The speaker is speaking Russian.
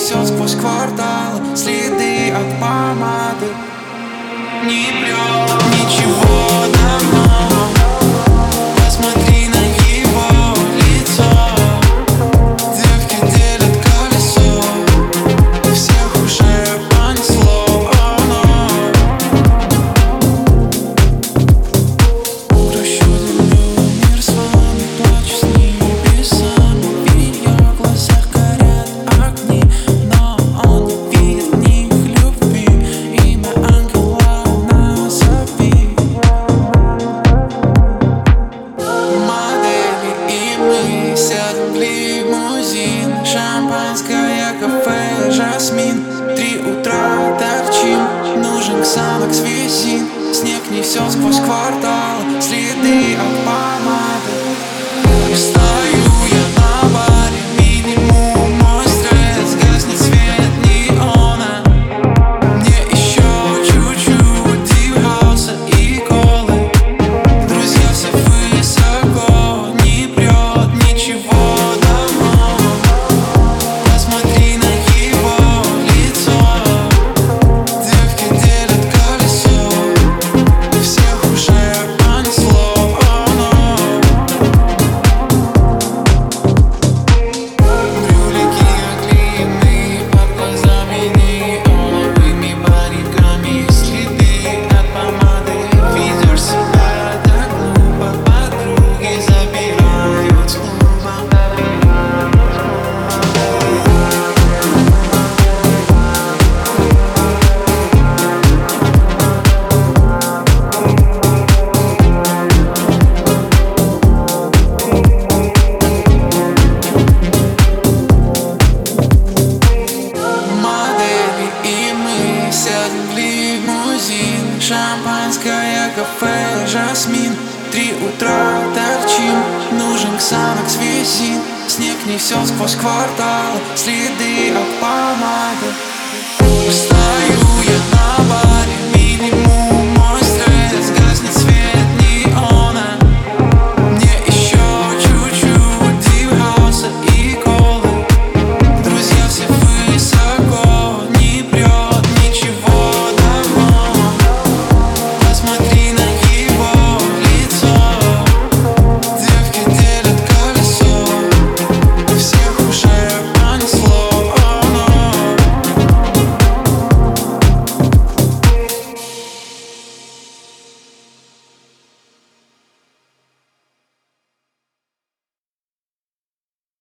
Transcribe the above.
несет сквозь кварталы следы от помады. Не прет ничего давно. Посмотри на его лицо. Девки делят колесо, всех уже понесло. Прощу землю, мир с вами, плачу с небесами. В ее глазах горят огни, но он не видит в них любви. Имя ангела назови. Модели и мы сядем в лимузин. Шампанское, кафе, жасмин. 3 утра торчим, нужен ксанокс висин. Снег несет сквозь кварталы следы от помады. Стою я на баре, минимум мой стресс. Гаснет свет неона. Мне еще чуть-чуть дипхауса и колы. Друзья все высоко, не прет ничего давно. Посмотри на его лицо. Девки делят колесо, всех уже понесло. Брюлики оклеены под глазами неоновыми бариками. Следы от помады. Видишь себя так глупо, подруги забирают с клуба. Модели и мы сядем в лимузин. Шампанское, кафе, жасмин. 3 утра торчим, нужен ксанокс висин. Снег несет сквозь кварталы следы от помады.